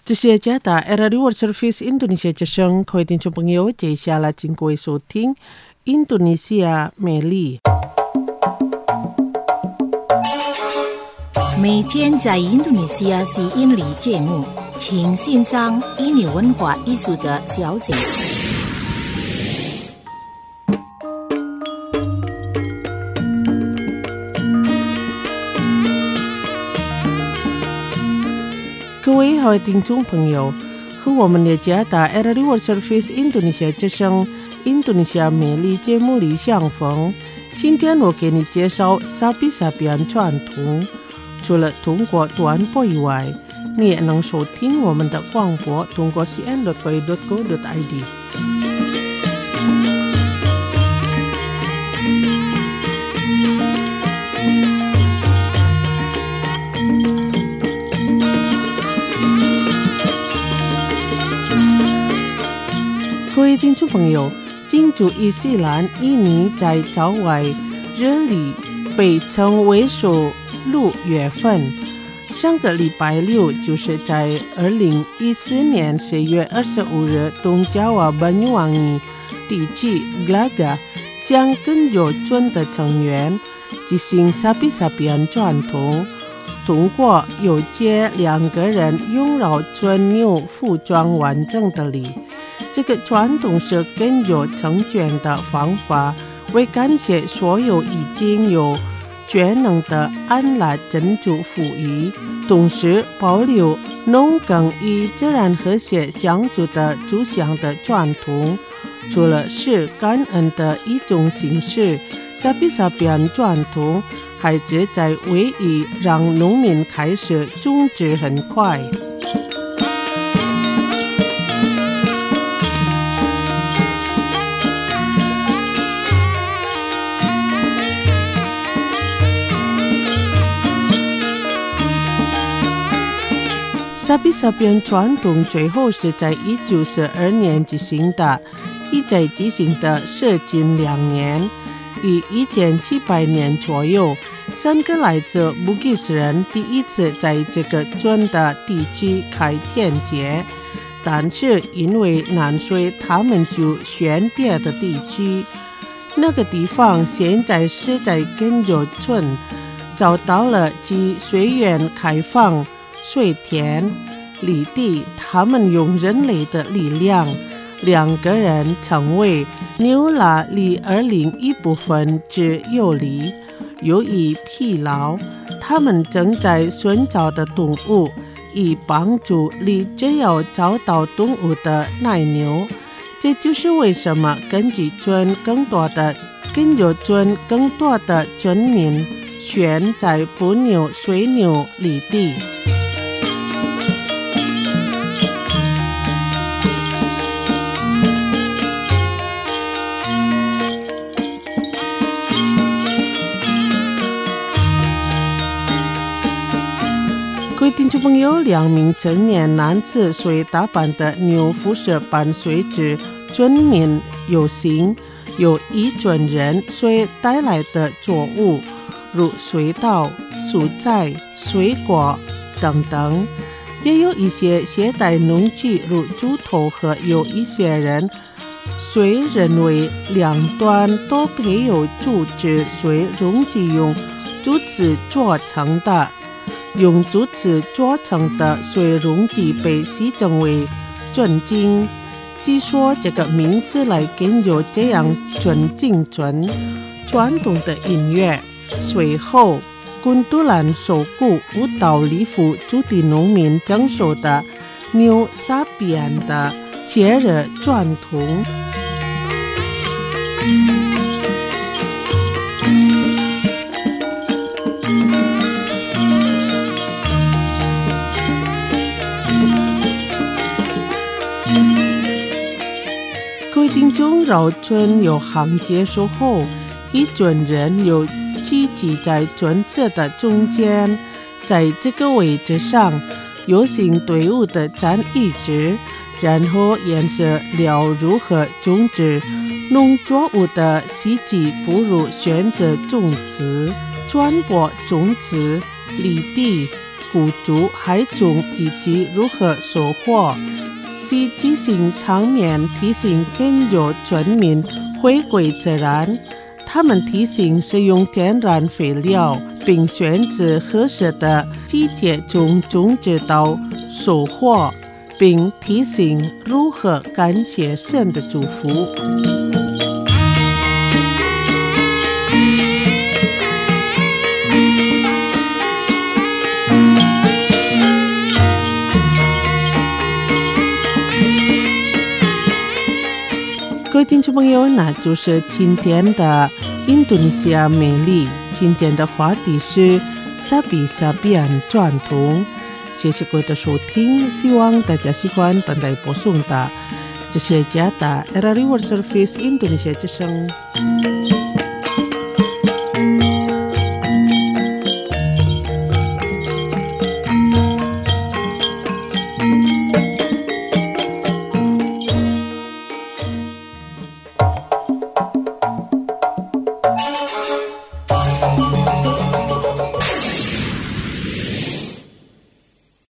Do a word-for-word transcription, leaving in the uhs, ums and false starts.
这是加达 Era World Service Indonesia 之声，各位听众朋友，接下来请各位收听印度尼西亚美丽。 每天在印度尼西亚是印尼节目，请欣赏印尼文化艺术的消息。 各位好听众朋友，和我们的加达 Era World Service Indonesia 之声印度尼西亚美丽节目里相逢。今天我给你介绍沙比沙比安传统。除了通过短波以外，你也能收听我们的广播，通过 c n dot v o dot co dot i d。各位听众朋友，进驻伊斯兰印尼在郊外热里被称为属六月份，上个礼拜六就是在二零一四年十月二十五日，东加瓦Banyuwangi地区 Glaga 向根有尊的成员进行沙比沙比安传统，通过有接两个人拥绕尊牛服装完整的礼。这个传统是根有成全的方法，为感谢所有已经有全能的安拉真主赋予，同时保留农耕与自然和谐相处的祖先的传统。除了是感恩的一种形式，沙比沙比安传统还是在为以让农民开始种植很快。沙比沙比安传统最后是在一九四二年举行的，一再进行的是近两年。于一千七百年左右，三个来自布吉斯人第一次在这个村的地区开天节，但是因为难水，他们就选别的地区。那个地方现在是在根有村，找到了既水源开放水田犁地，他们用人类的力量，两个人成为牛拉犁而另一部分之有犁。由于疲劳，他们正在寻找的动物，以帮助犁只要找到动物的奶牛。这就是为什么根据村更多的根有村更多的村民选在哺牛水牛犁地。各位听众朋友，两名成年男子随打扮的牛服饰伴随着村民游行，有一群人随带来的作物，如水稻、蔬菜、水果等等，也有一些携带农具如猪头，和有一些人虽认为两端都配有竹子，虽容易用竹子做成的。用竹子做成的虽容易被戏称为尊敬，据说这个名字来根有这样尊敬尊传统的音乐。随后昆都兰首股舞蹈礼服主地农民征收的牛沙比安的节日传统。各位听众，绕村游行结束后，一群人又聚集在村子的中间，在这个位置上，游行队伍的站一直，然后沿着聊如何种植农作物的细节，不如选择种植、传播种植、犁地、 鼓足海种以及如何收获，是执行常年提醒更多村民回归自然。他们提醒使用天然肥料，并选择合适的季节中种植到收获，并提醒如何感谢神的祝福。各位听众朋友，那就是今天的印度尼西亚美丽。今天的话题是 Sabi-sabian 传统。谢谢各位的收听，希望大家喜欢本台播送的这些家的 R R I World Service 印度尼西亚之声。